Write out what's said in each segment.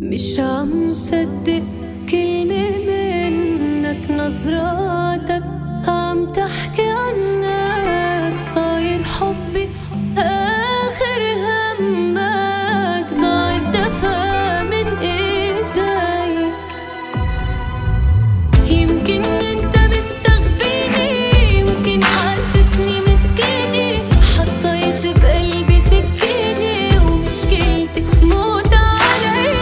مش عم صدق كلمة منك، نظراتك عم تحكي عنك. صاير حبي آخر همك، ضاع الدفا من ايديك. يمكن انت مستغبيني، يمكن حاسسني مسكيني، حطيت بقلبي سكيني ومشكلتي موت علي.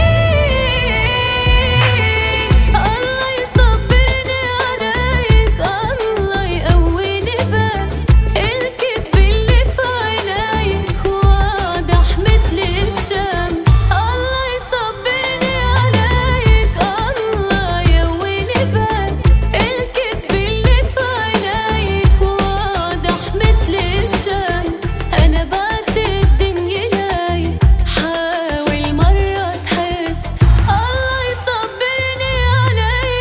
الله يصبرني عليك، الله يقويني، بس الكذب اللي في عينيك واضح مثل الشمس. الله يصبرني عليك، الله يقويني، بس الكذب اللي في عينيك واضح مثل الشمس. أنا بعت الدنيا لايق، حاول مرة تحس. الله يصبرني عليك.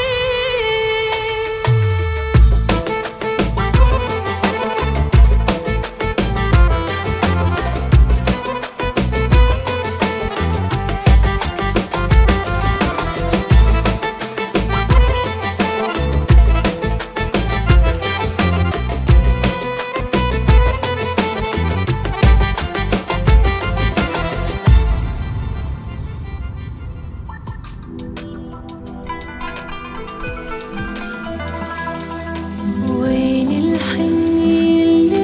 وين الحنية اللي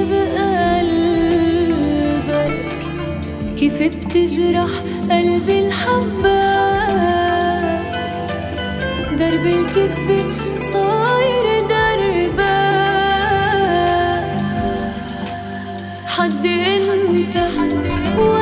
بقلبك؟ كيف بتجرح قلبي الحبة؟ درب الكذب صاير دربك. حد انت